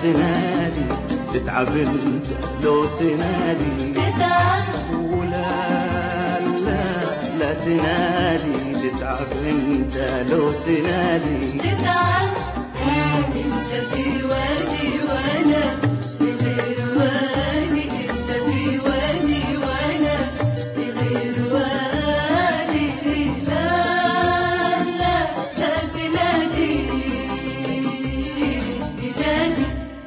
تنادي تتعب انت لو تنادي تتعب، ولا لا تنادي تتعب انت لو تنادي تتعب. انت في وادي وانا في غير وادي، انت في وادي وانا في غير وادي. لا تنادي تنادي.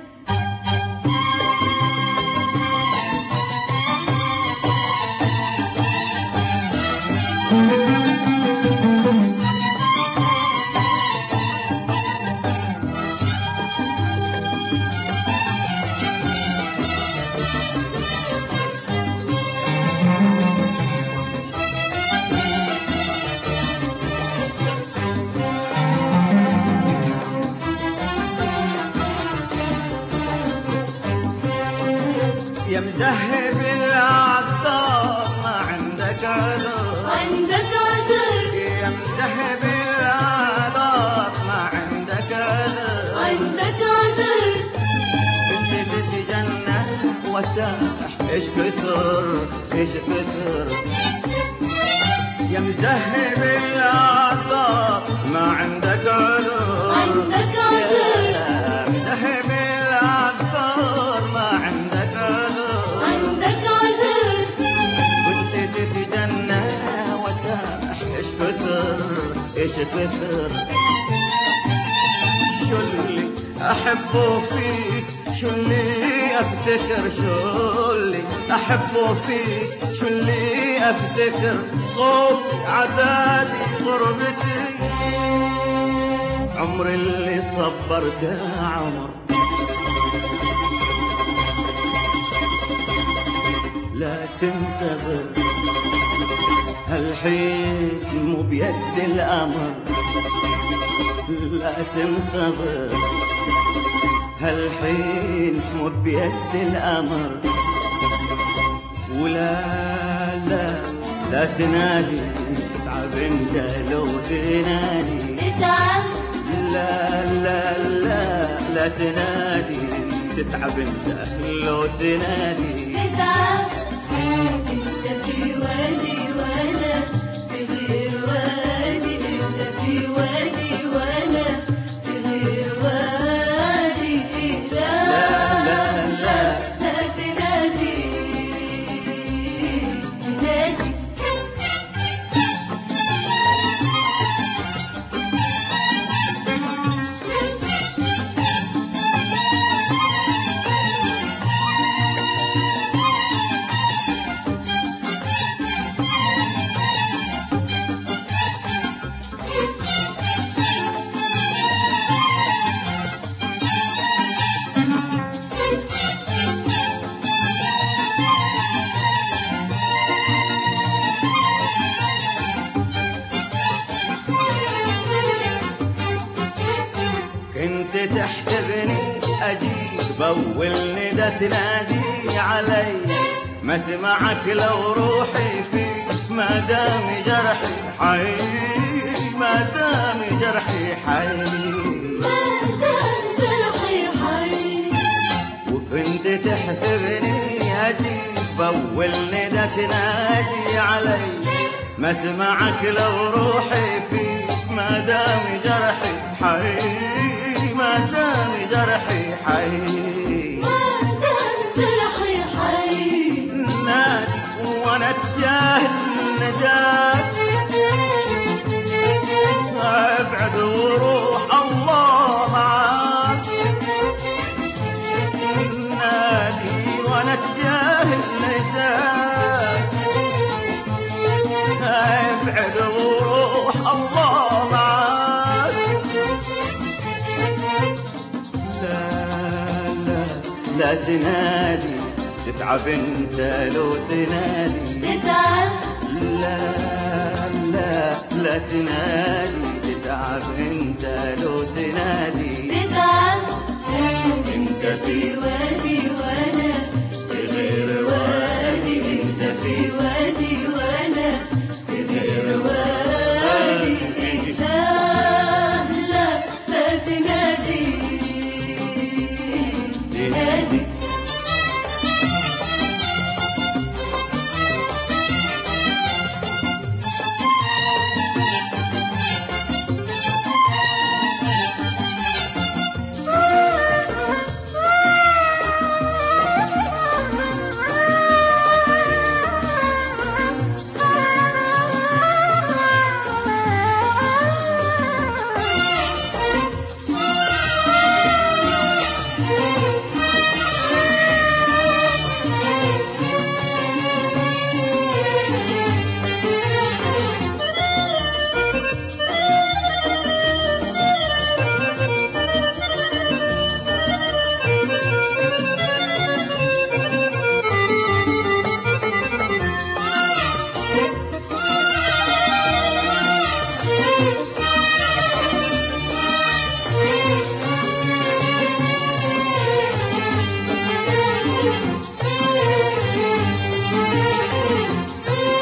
يا مذهب العطار ما عندك عذر، عندك عذر، يا مذهب العطار ما عندك عذر، عندك عذر. كنت تتجنى وسامح ايش كثر ايش كثر. يا مذهب العطار ما عندك عذر، عندك عذر، يا مذهب العطار ما عندك عذر، عندك عذر. كنت تتجنى وسامح ايش كثر ايش كثر. شو اللي احبه فيك شو اللي افتكر، شو اللي احبه فيك شو اللي افتكر. خوفي عذابي غربتي عمر اللي صبرته عمر. لا تنتظر هالحين مو بيد الأمر، لا تنتظر هالحين مو بيد الأمر. لا تنادي تتعب انت لو تنادي تتعب، لا تنادي تتعب انت لو تنادي تتعب. انت في وادي وانا في غير وادي، انت في وادي وانا في غير وادي. لا تنادي تنادي. كنت تحسبني أجيب أول ندى تنادي علي، ما اسمعك لو روحي فيك ما دام جرحي حي، ما دام جرحي حي، ما دام جرحي حي. وكنت تحسبني أجيب أول ندى تنادي علي، ما اسمعك لو روحي فيك ما دام جرحي حي، ما دام جرحي حي. ما دام جرحي حي. نادي وانا اتجاهل النجاة، ابعد وروح الله معاك. نادي وانا اتجاهل النجاة، ابعد وروح الله معاك. لا تنادي تتعب انت لو تنادي تتعب، لا تنادي تتعب انت لو تنادي تتعب. انت في وادي وانا في غير وادي، انت في وادي وانا في غير وادي. لا تنادي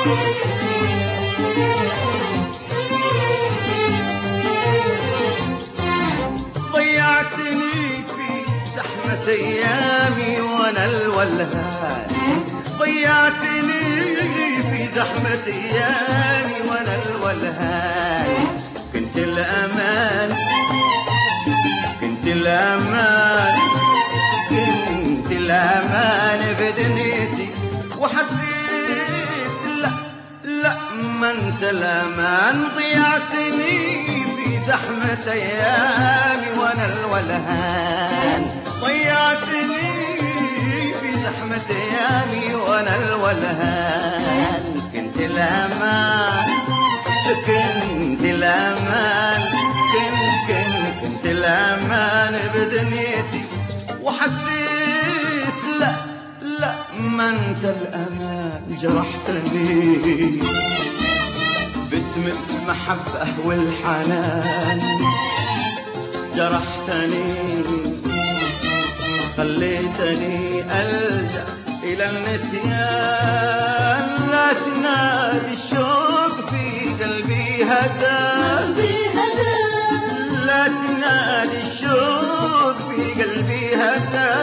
ضيعتني في زحمة أيامي وأنا الولهان، ضيعتني في زحمة أيامي وأنا الولهان. كنت الأمان، كنت الأمان، كنت الأمان بدنيتي، وحسيت لا ما انت الأمان. ضيعتني في زحمة أيامي وأنا الولهان، ضيعتني في زحمة أيامي وأنا الولهان. كنت الأمان، كنت الأمان، كنت الأمان بدنيتي، وحسيت لا ما انت الأمان. جرحتني باسم المحبة والحنان، جرحتني خليتني ألجأ إلى النسيان. لا تنادي الشوق في قلبي هدى، لا تنادي الشوق في قلبي هدى.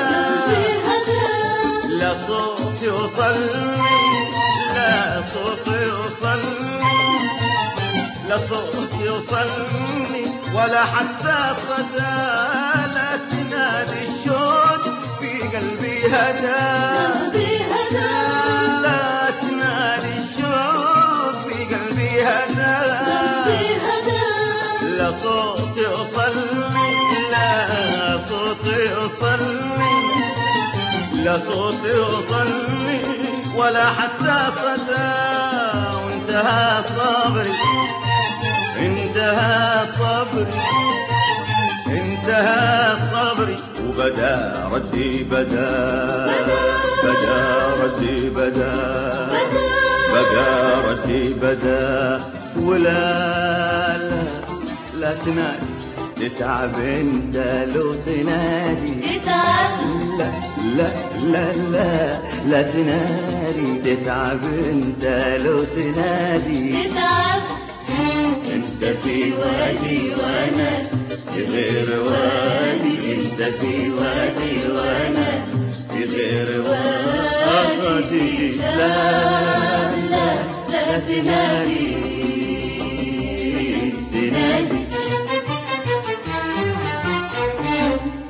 لا صوت يوصلني، لا صوت يوصلني، لا صوت يوصلني ولا حتى صدى. لا تنادي الشوق في قلبي هدى، لا تنادي الشوق في قلبي هدى. لا صوت يوصلني، لا صوت يوصلني، لا صوت يوصلني ولا حتى صدى. وانتهى صبري، انتهى صبري، انتهى صبري، وبدا ردي، بدا ردي، بدا ردي، بدا. ولا لا تنادي، تتعب انت لو تنادي، لا لا لا لا لا تنادي، تتعب انت لو تنادي. انت في وادي وانا في غير وادي، انت في وادي وانا في غير وادي. لا لا لا تنادي.